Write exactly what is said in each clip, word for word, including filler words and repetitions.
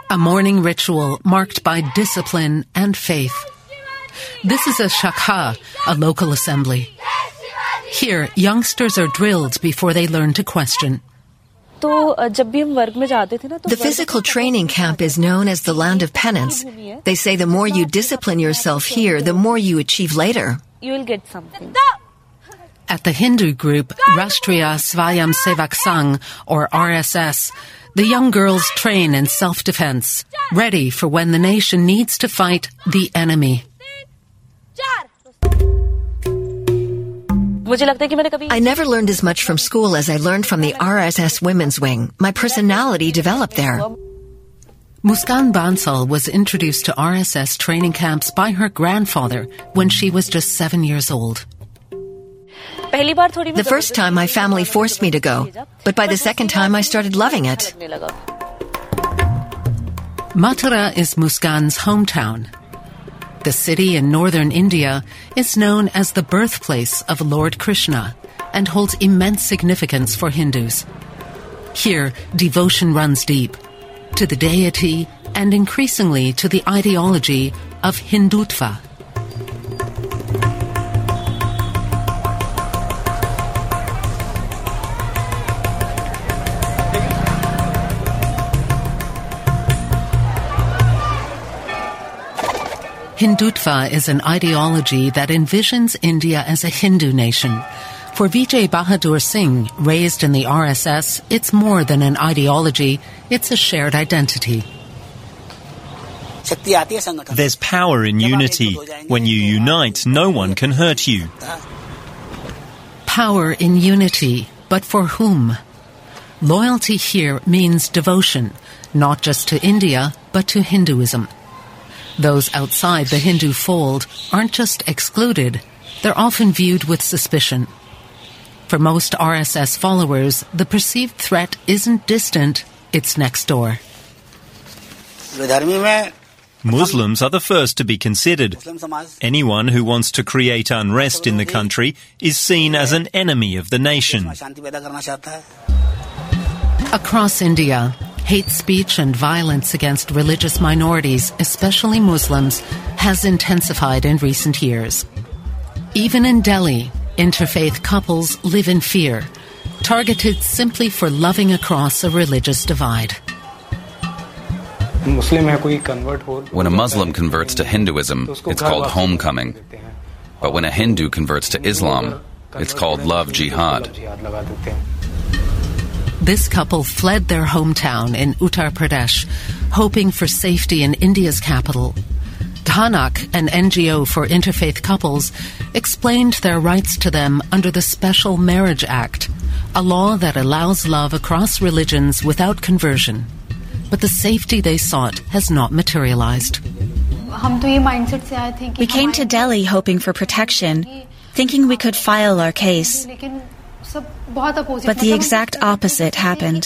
A morning ritual marked by discipline and faith. This is a shakha, a local assembly. Here, youngsters are drilled before they learn to question. The physical training camp is known as the land of penance. They say the more you discipline yourself here, the more you achieve later. You will get something. At the Hindu group Rashtriya Swayam Sevak Sangh, or R S S, the young girls train in self-defense, ready for when the nation needs to fight the enemy. I never learned as much from school as I learned from the R S S Women's Wing. My personality developed there. Muskan Bansal was introduced to R S S training camps by her grandfather when she was just seven years old. The first time my family forced me to go, but by the second time I started loving it. Mathura is Muskan's hometown. The city in northern India is known as the birthplace of Lord Krishna and holds immense significance for Hindus. Here, devotion runs deep to the deity and increasingly to the ideology of Hindutva. Hindutva is an ideology that envisions India as a Hindu nation. For Vijay Bahadur Singh, raised in the R S S, it's more than an ideology, it's a shared identity. There's power in unity. When you unite, no one can hurt you. Power in unity, but for whom? Loyalty here means devotion, not just to India, but to Hinduism. Those outside the Hindu fold aren't just excluded, they're often viewed with suspicion. For most R S S followers, the perceived threat isn't distant, it's next door. Muslims are the first to be considered. Anyone who wants to create unrest in the country is seen as an enemy of the nation. Across India, hate speech and violence against religious minorities, especially Muslims, has intensified in recent years. Even in Delhi, interfaith couples live in fear, targeted simply for loving across a religious divide. When a Muslim converts to Hinduism, it's called homecoming. But when a Hindu converts to Islam, it's called love jihad. This couple fled their hometown in Uttar Pradesh, hoping for safety in India's capital. Dhanak, an N G O for interfaith couples, explained their rights to them under the Special Marriage Act, a law that allows love across religions without conversion. But the safety they sought has not materialized. We came to Delhi hoping for protection, thinking we could file our case. But the exact opposite happened.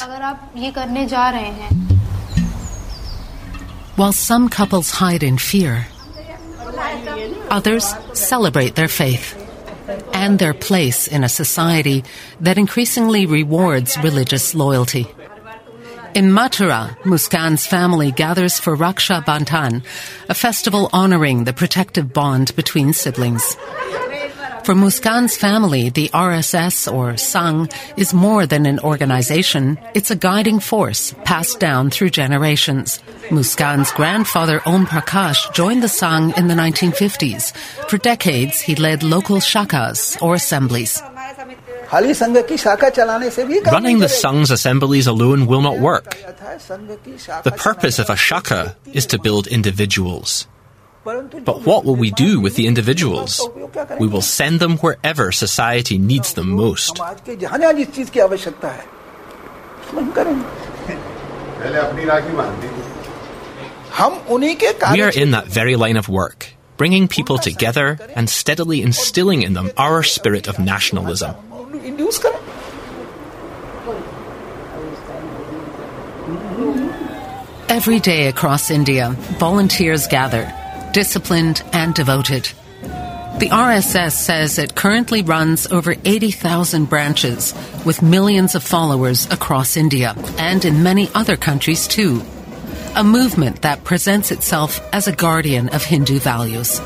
While some couples hide in fear, others celebrate their faith and their place in a society that increasingly rewards religious loyalty. In Mathura, Muskan's family gathers for Raksha Bandhan, a festival honoring the protective bond between siblings. For Muskan's family, the R S S, or Sangh, is more than an organization. It's a guiding force passed down through generations. Muskan's grandfather, Om Prakash, joined the Sangh in the nineteen fifties. For decades, he led local shakas, or assemblies. Running the Sangh's assemblies alone will not work. The purpose of a shaka is to build individuals. But what will we do with the individuals? We will send them wherever society needs them most. We are in that very line of work, bringing people together and steadily instilling in them our spirit of nationalism. Every day across India, volunteers gather, disciplined and devoted. The R S S says it currently runs over eighty thousand branches with millions of followers across India and in many other countries too. a movement that presents itself as a guardian of Hindu values.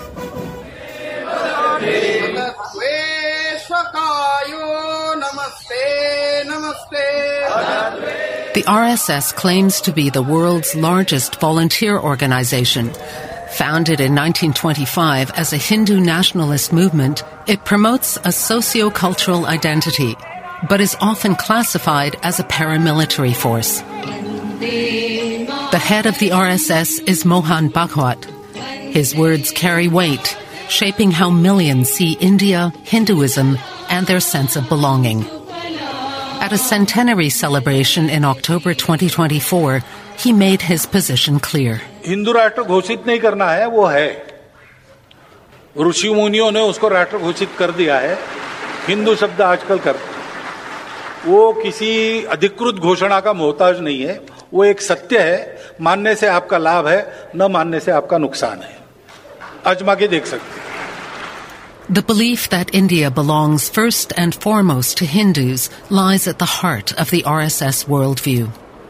The R S S claims to be the world's largest volunteer organization. Founded in nineteen twenty-five as a Hindu nationalist movement, it promotes a socio-cultural identity, but is often classified as a paramilitary force. The head of the R S S is Mohan Bhagwat. His words carry weight, shaping how millions see India, Hinduism, and their sense of belonging. At a centenary celebration in October twenty twenty-four, he made his position clear. Hindu राष्ट्र घोषित नहीं करना है, वो है. ऋषि मुनियों ने उसको राष्ट्र घोषित कर दिया है. हिंदू शब्द आजकल करते हैं. वो किसी अधिकृत घोषणा का मोहताज नहीं है. वो एक सत्य है. मानने से आपका लाभ है, न मानने से आपका नुकसान है. आजमा के देख सकते हैं. The belief that India belongs first and foremost to Hindus lies at the heart of the R S S worldview.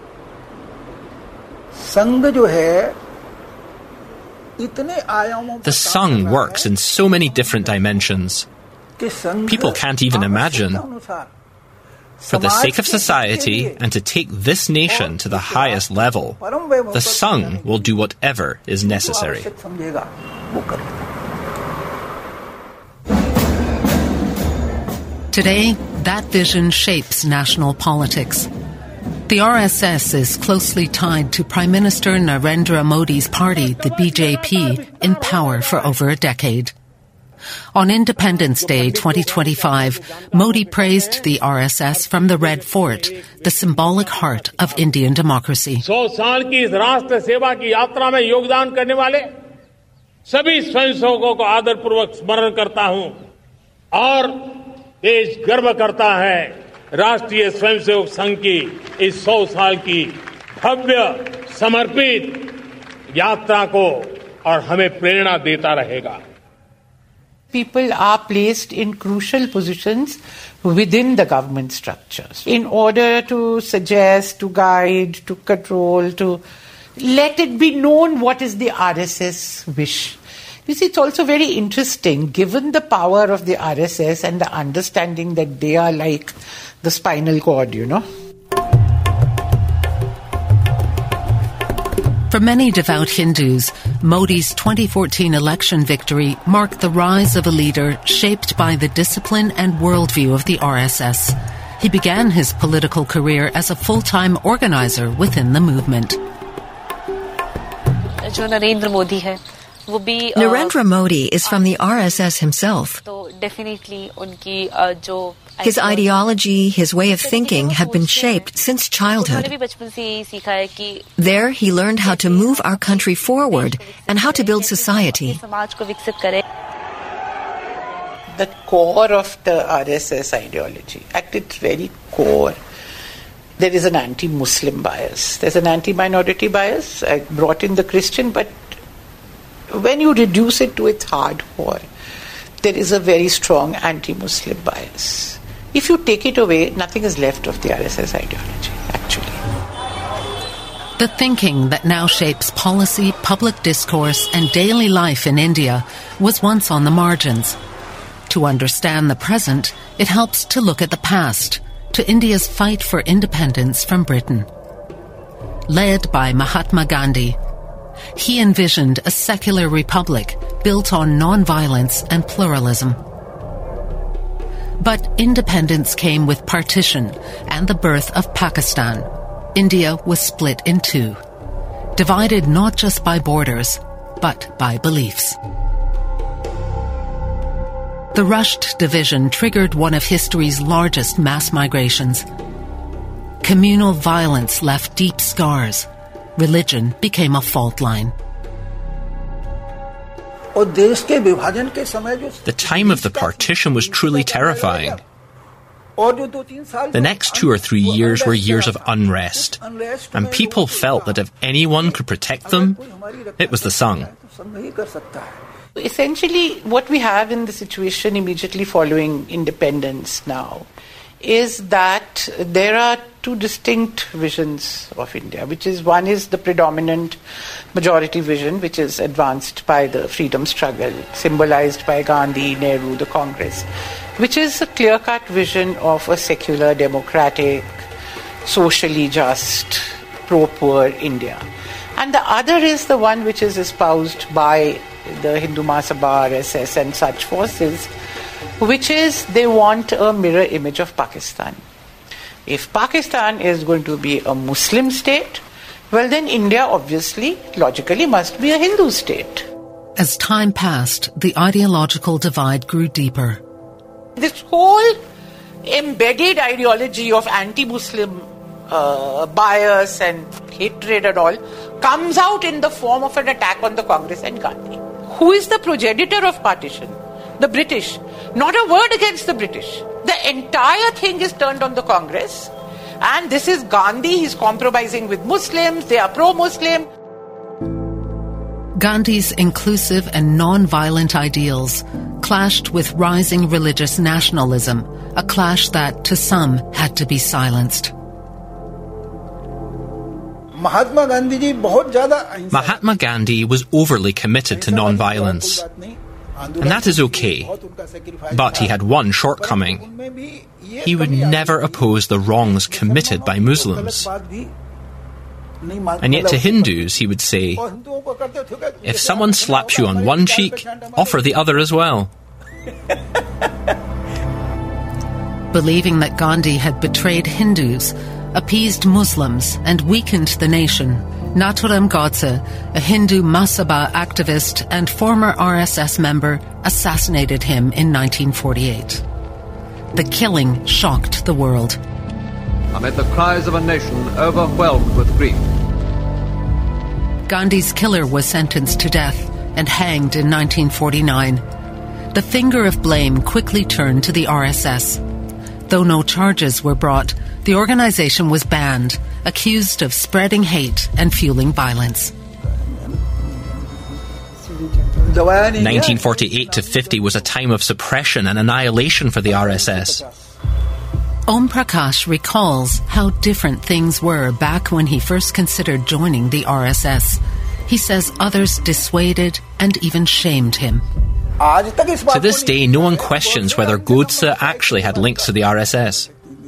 The Sangh works in so many different dimensions. People can't even imagine. For the sake of society and to take this nation to the highest level, the Sangh will do whatever is necessary. Today, that vision shapes national politics. The R S S is closely tied to Prime Minister Narendra Modi's party, the B J P, in power for over a decade. On Independence Day twenty twenty-five, Modi praised the R S S from the Red Fort, the symbolic heart of Indian democracy. सौ साल की इस राष्ट्र सेवा की यात्रा में योगदान करने वाले सभी स्वयंसेवकों को आदरपूर्वक स्मरण करता हूं और देश गर्व करता है राष्ट्रीय स्वयंसेवक संघ की इस सौ साल की भव्य समर्पित यात्रा को और हमें प्रेरणा देता रहेगा. People are placed in crucial positions within the government structures in order to suggest, to guide, to control, to let it be known what is the R S S wish. You see, it's also very interesting, given the power of the R S S and the understanding that they are like the spinal cord, you know. For many devout Hindus, Modi's twenty fourteen election victory marked the rise of a leader shaped by the discipline and worldview of the R S S. He began his political career as a full-time organizer within the movement. Narendra Modi is from the R S S himself. His ideology, his way of thinking have been shaped since childhood. There, he learned how to move our country forward and how to build society. The core of the R S S ideology, at its very core, there is an anti-Muslim bias. There's an anti-minority bias. I brought in the Christian, but when you reduce it to its hardcore, there is a very strong anti-Muslim bias. If you take it away, nothing is left of the R S S ideology, actually. The thinking that now shapes policy, public discourse, and daily life in India was once on the margins. To understand the present, it helps to look at the past, to India's fight for independence from Britain. Led by Mahatma Gandhi, he envisioned a secular republic built on non-violence and pluralism. But independence came with partition and the birth of Pakistan. India was split in two, divided not just by borders, but by beliefs. The rushed division triggered one of history's largest mass migrations. Communal violence left deep scars. Religion became a fault line. The time of the partition was truly terrifying. The next two or three years were years of unrest, and people felt that if anyone could protect them, it was the Sangh. Essentially, what we have in the situation immediately following independence now is that there are two distinct visions of India, which is one is the predominant majority vision, which is advanced by the freedom struggle, symbolized by Gandhi, Nehru, the Congress, which is a clear-cut vision of a secular, democratic, socially just, pro-poor India. And the other is the one which is espoused by the Hindu Mahasabha, R S S and such forces, which is they want a mirror image of Pakistan. If Pakistan is going to be a Muslim state, well then India obviously, logically must be a Hindu state. As time passed, the ideological divide grew deeper. This whole embedded ideology of anti-Muslim uh, bias and hatred and all comes out in the form of an attack on the Congress and Gandhi. Who is the progenitor of partition? The British. Not a word against the British. The entire thing is turned on the Congress, and this is Gandhi. He's compromising with Muslims. They are pro-Muslim. Gandhi's inclusive and non-violent ideals clashed with rising religious nationalism, a clash that, to some, had to be silenced. Mahatma Gandhi was overly committed to non-violence. And that is okay. But he had one shortcoming. He would never oppose the wrongs committed by Muslims. And yet to Hindus he would say, if someone slaps you on one cheek, offer the other as well. Believing that Gandhi had betrayed Hindus, appeased Muslims and weakened the nation, Nathuram Godse, a Hindu Mahasabha activist and former R S S member, assassinated him in nineteen forty-eight. The killing shocked the world. Amid the cries of a nation overwhelmed with grief, Gandhi's killer was sentenced to death and hanged in nineteen forty-nine. The finger of blame quickly turned to the R S S. Though no charges were brought, the organization was banned, accused of spreading hate and fueling violence. nineteen forty-eight to fifty was a time of suppression and annihilation for the R S S. Om Prakash recalls how different things were back when he first considered joining the R S S. He says others dissuaded and even shamed him. To this day, no one questions whether Godse actually had links to the R S S.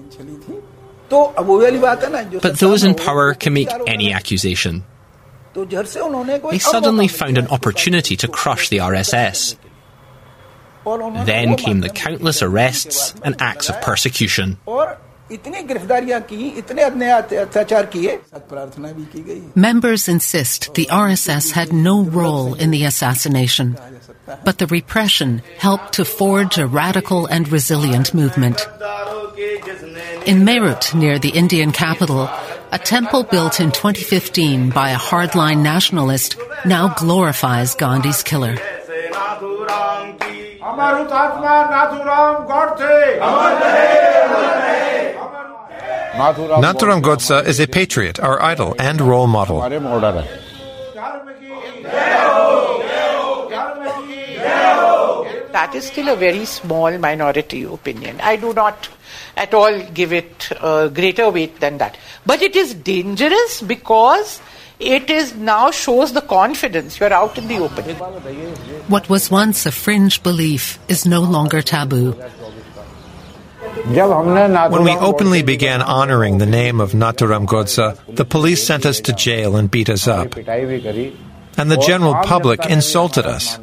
But those in power can make any accusation. They suddenly found an opportunity to crush the R S S. Then came the countless arrests and acts of persecution. Members insist the R S S had no role in the assassination, but the repression helped to forge a radical and resilient movement. In Meerut, near the Indian capital, a temple built in twenty fifteen by a hardline nationalist now glorifies Gandhi's killer. Nathuram Godse is a patriot, our idol and role model. That is still a very small minority opinion. I do not at all give it a greater weight than that. But it is dangerous because it is now shows the confidence. You are out in the open. What was once a fringe belief is no longer taboo. When we openly began honoring the name of Nathuram Godse, the police sent us to jail and beat us up. And the general public insulted us.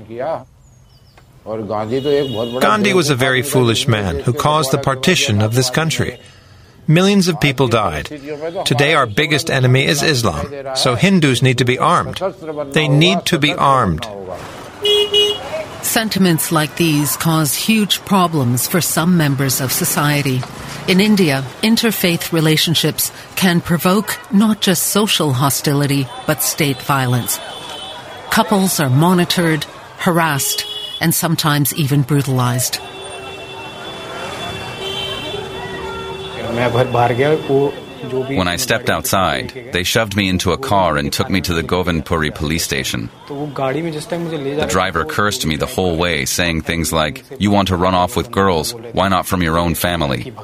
Gandhi was a very foolish man who caused the partition of this country. Millions of people died. Today our biggest enemy is Islam, so Hindus need to be armed. They need to be armed. Sentiments like these cause huge problems for some members of society. In India, interfaith relationships can provoke not just social hostility, but state violence. Couples are monitored, harassed, and sometimes even brutalized. When I stepped outside, they shoved me into a car and took me to the Govindpuri police station. The driver cursed me the whole way, saying things like, "You want to run off with girls, why not from your own family?"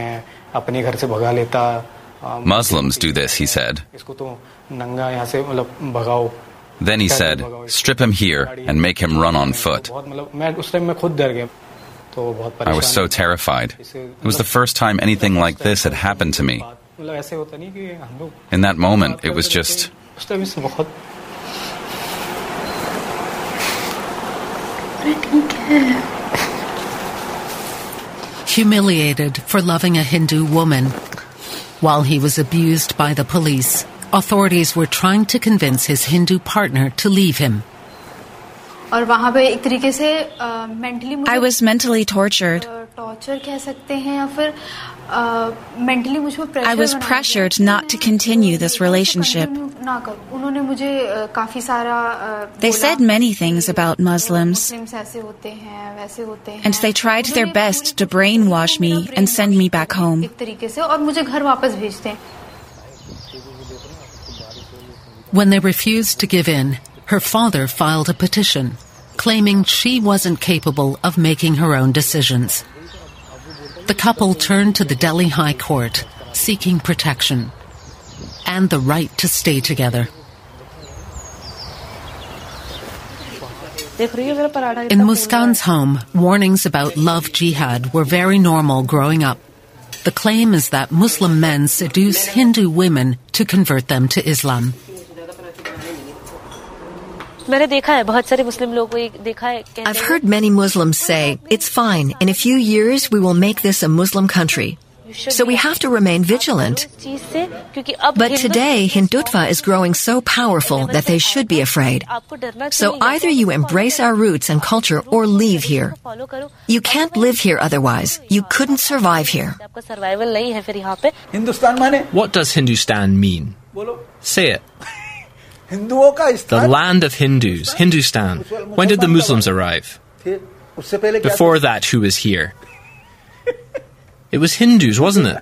Muslims do this, he said. Then he said, "Strip him here and make him run on foot." I was so terrified. It was the first time anything like this had happened to me. In that moment, it was just... Humiliated for loving a Hindu woman. While he was abused by the police, authorities were trying to convince his Hindu partner to leave him. I was mentally tortured. I was pressured not to continue this relationship. They said many things about Muslims, and they tried their best to brainwash me and send me back home. When they refused to give in, her father filed a petition, claiming she wasn't capable of making her own decisions. The couple turned to the Delhi High Court, seeking protection and the right to stay together. In Muskan's home, warnings about love jihad were very normal growing up. The claim is that Muslim men seduce Hindu women to convert them to Islam. I've heard many Muslims say, "It's fine, in a few years we will make this a Muslim country. So we have to remain vigilant." But today, Hindutva is growing so powerful that they should be afraid. So either you embrace our roots and culture or leave here. You can't live here otherwise. You couldn't survive here. What does Hindustan mean? Say it. The land of Hindus, Hindustan. When did the Muslims arrive? Before that, who was here? It was Hindus, wasn't it?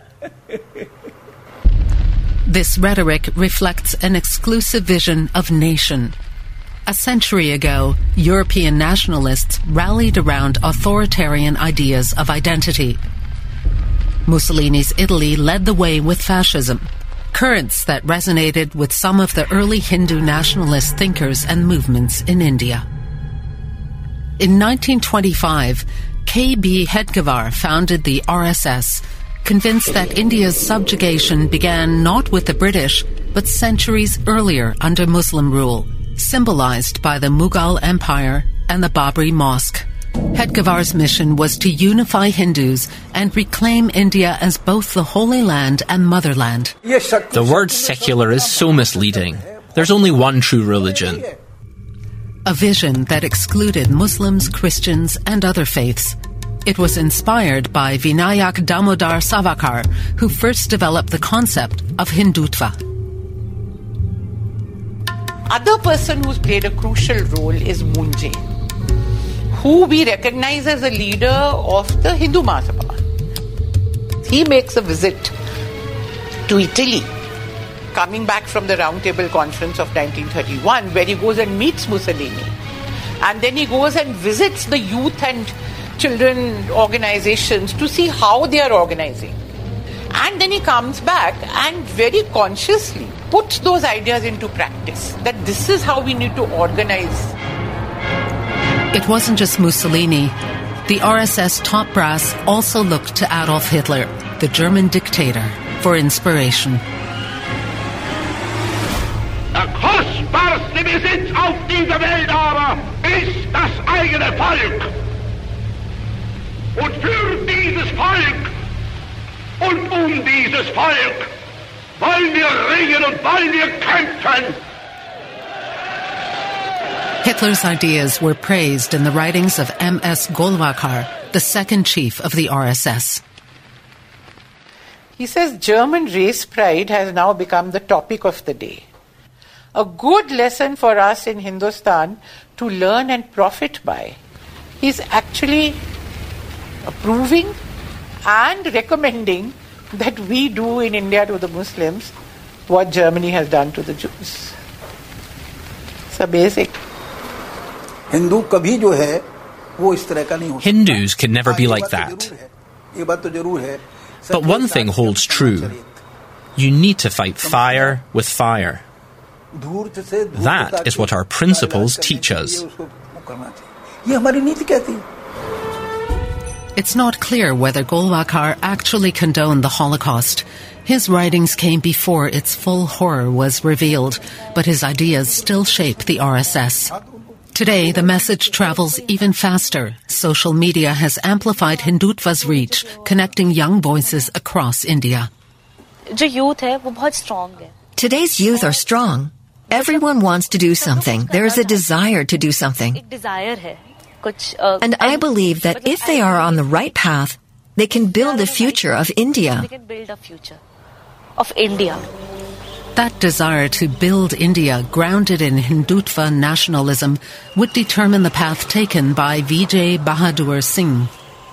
This rhetoric reflects an exclusive vision of nation. A century ago, European nationalists rallied around authoritarian ideas of identity. Mussolini's Italy led the way with fascism, currents that resonated with some of the early Hindu nationalist thinkers and movements in India. In nineteen twenty-five, K B Hedgewar founded the R S S, convinced that India's subjugation began not with the British, but centuries earlier under Muslim rule, symbolized by the Mughal Empire and the Babri Mosque. Hedgewar's mission was to unify Hindus and reclaim India as both the Holy Land and Motherland. The word secular is so misleading. There's only one true religion. A vision that excluded Muslims, Christians, and other faiths. It was inspired by Vinayak Damodar Savarkar, who first developed the concept of Hindutva. Other person who's played a crucial role is Munje, who we recognize as a leader of the Hindu Mahasabha. He makes a visit to Italy, coming back from the Round Table Conference of nineteen thirty-one, where he goes and meets Mussolini. And then he goes and visits the youth and children organizations to see how they are organizing. And then he comes back and very consciously puts those ideas into practice, that this is how we need to organize. It wasn't just Mussolini. The R S S top brass also looked to Adolf Hitler, the German dictator, for inspiration. Der kostbarste Besitz auf dieser Welt aber ist das eigene Volk. Und für dieses Volk und um dieses Volk wollen wir ringen und wollen wir kämpfen. Hitler's ideas were praised in the writings of M S Golwakar, the second chief of the R S S. He says German race pride has now become the topic of the day. A good lesson for us in Hindustan to learn and profit by. He's actually approving and recommending that we do in India to the Muslims what Germany has done to the Jews. It's a basic. Hindu कभी जो है वो इस तरह का नहीं हो सकता. Hindus can never be like that. ये बात तो जरूर है. But one thing holds true. You need to fight fire with fire. That is what our principles teach us. It's not clear whether Golwalkar actually condoned the Holocaust. His writings came before its full horror was revealed, but his ideas still shape the R S S. Today, the message travels even faster. Social media has amplified Hindutva's reach, connecting young voices across India. Today's youth are strong. Everyone wants to do something. There is a desire to do something. And I believe that if they are on the right path, they can build the future of India. That desire to build India, grounded in Hindutva nationalism, would determine the path taken by Vijay Bahadur Singh.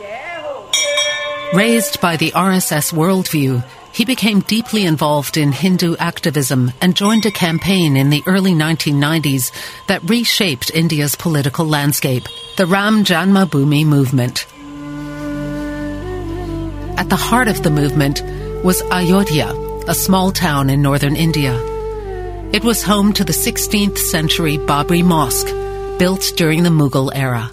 Raised by the R S S worldview, he became deeply involved in Hindu activism and joined a campaign in the early nineteen nineties that reshaped India's political landscape, the Ram Janmabhoomi movement. At the heart of the movement was Ayodhya, a small town in northern India. It was home to the sixteenth century Babri Mosque, built during the Mughal era.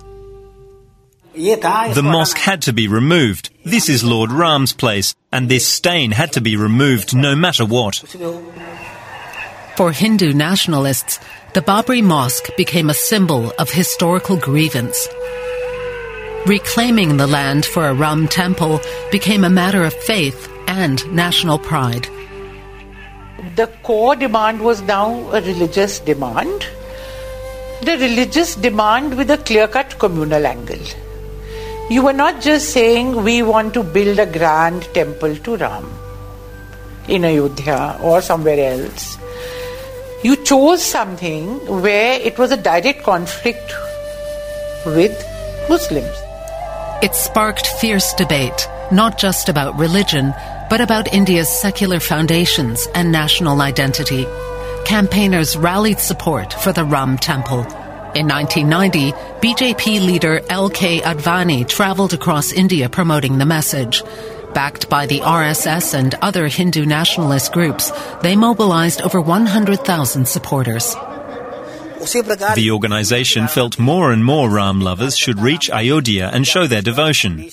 The mosque had to be removed. This is Lord Ram's place, and this stain had to be removed no matter what. For Hindu nationalists, the Babri Mosque became a symbol of historical grievance. Reclaiming the land for a Ram temple became a matter of faith and national pride. The core demand was now a religious demand. The religious demand with a clear-cut communal angle. You were not just saying we want to build a grand temple to Ram in Ayodhya or somewhere else. You chose something where it was a direct conflict with Muslims. It sparked fierce debate, not just about religion, but about India's secular foundations and national identity. Campaigners rallied support for the Ram temple. In nineteen ninety, B J P leader L K Advani travelled across India promoting the message. Backed by the R S S and other Hindu nationalist groups, they mobilized over one hundred thousand supporters. The organization felt more and more Ram lovers should reach Ayodhya and show their devotion.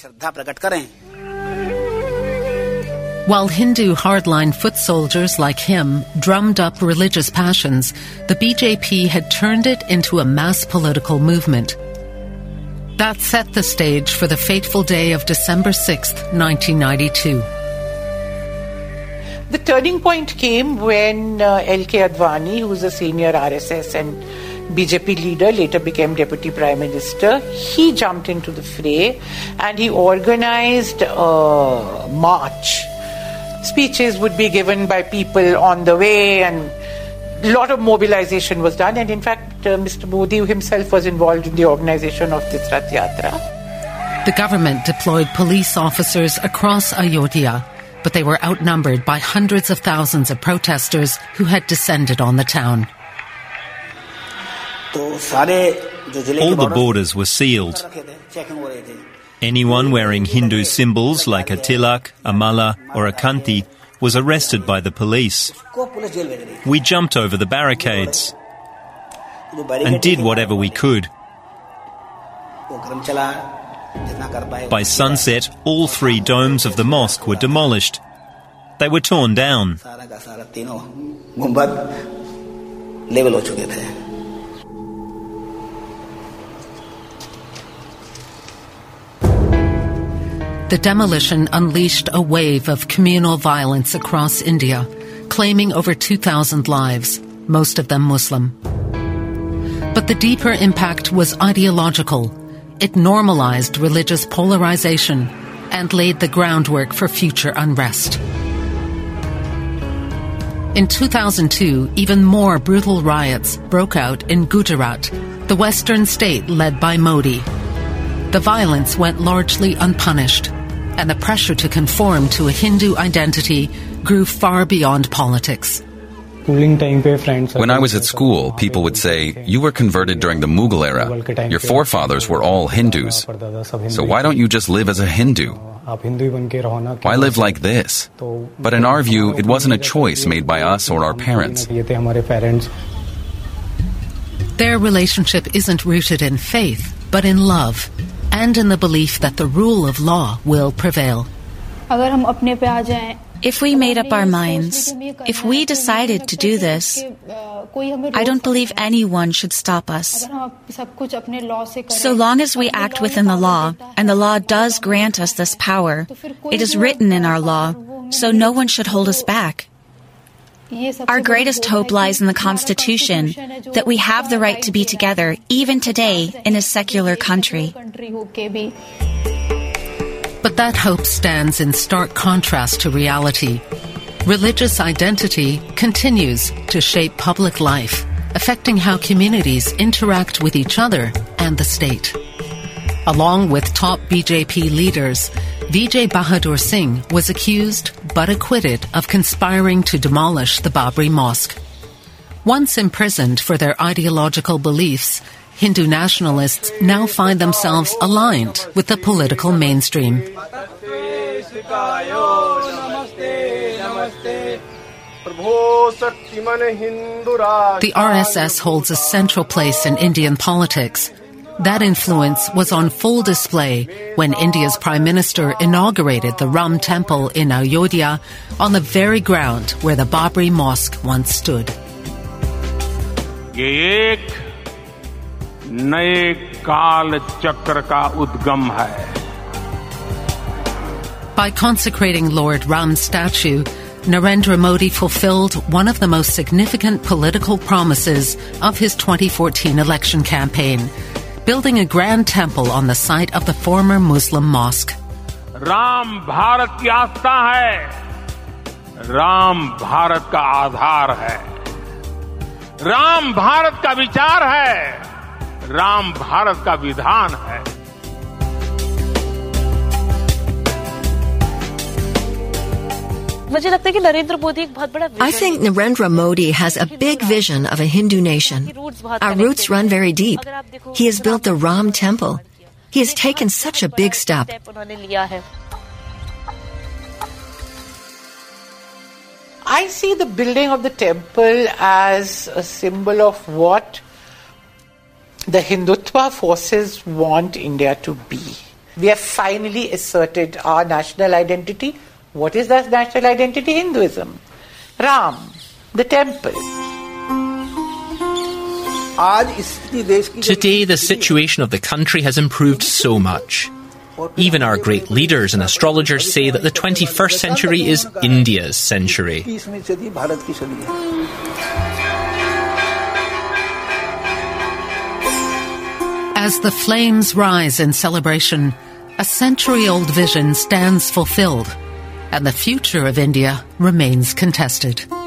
While Hindu hardline foot soldiers like him drummed up religious passions, the B J P had turned it into a mass political movement. That set the stage for the fateful day of December sixth, nineteen ninety-two. The turning point came when uh, L K Advani, who was a senior R S S and B J P leader, later became Deputy Prime Minister, he jumped into the fray and he organized a march. Speeches would be given by people on the way and a lot of mobilization was done, and in fact uh, Mister Modi himself was involved in the organization of this Rath Yatra. The government deployed police officers across Ayodhya, but they were outnumbered by hundreds of thousands of protesters who had descended on the town. All the borders were sealed. Anyone wearing Hindu symbols like a tilak, a mala or a kanti was arrested by the police. We jumped over the barricades and did whatever we could. By sunset, all three domes of the mosque were demolished. They were torn down. The demolition unleashed a wave of communal violence across India, claiming over two thousand lives, most of them Muslim. But the deeper impact was ideological. It normalized religious polarization and laid the groundwork for future unrest. In two thousand two, even more brutal riots broke out in Gujarat, the western state led by Modi. The violence went largely unpunished. and the pressure to conform to a Hindu identity grew far beyond politics. When I was at school, people would say, "You were converted during the Mughal era. Your forefathers were all Hindus. So why don't you just live as a Hindu? Why live like this?" But in our view, it wasn't a choice made by us or our parents. Their relationship isn't rooted in faith, but in love, and in the belief that the rule of law will prevail. If we made up our minds, if we decided to do this, I don't believe anyone should stop us. So long as we act within the law, and the law does grant us this power, it is written in our law, so no one should hold us back. Our greatest hope lies in the Constitution, that we have the right to be together, even today, in a secular country. But that hope stands in stark contrast to reality. Religious identity continues to shape public life, affecting how communities interact with each other and the state. Along with top B J P leaders, Vijay Bahadur Singh was accused but acquitted of conspiring to demolish the Babri Mosque. Once imprisoned for their ideological beliefs, Hindu nationalists now find themselves aligned with the political mainstream. The R S S holds a central place in Indian politics. That influence was on full display when India's Prime Minister inaugurated the Ram Temple in Ayodhya on the very ground where the Babri Mosque once stood. नए काल चक्र का उद्गम है. By consecrating Lord Ram's statue, Narendra Modi fulfilled one of the most significant political promises of his twenty fourteen election campaign, building a grand temple on the site of the former Muslim mosque. Ram Bharat की आस्था है. राम भारत का आधार है. राम भारत का विचार है. राम भारत का विधान है. I think Narendra Modi has a big vision of a Hindu nation. Our roots run very deep. He has built the Ram Temple. He has taken such a big step. I see the building of the temple as a symbol of what the Hindutva forces want India to be. We have finally asserted our national identity. What is that national identity? Hinduism. Ram, the temple. Today, the situation of the country has improved so much. Even our great leaders and astrologers say that the twenty-first century is India's century. As the flames rise in celebration, a century-old vision stands fulfilled, and the future of India remains contested.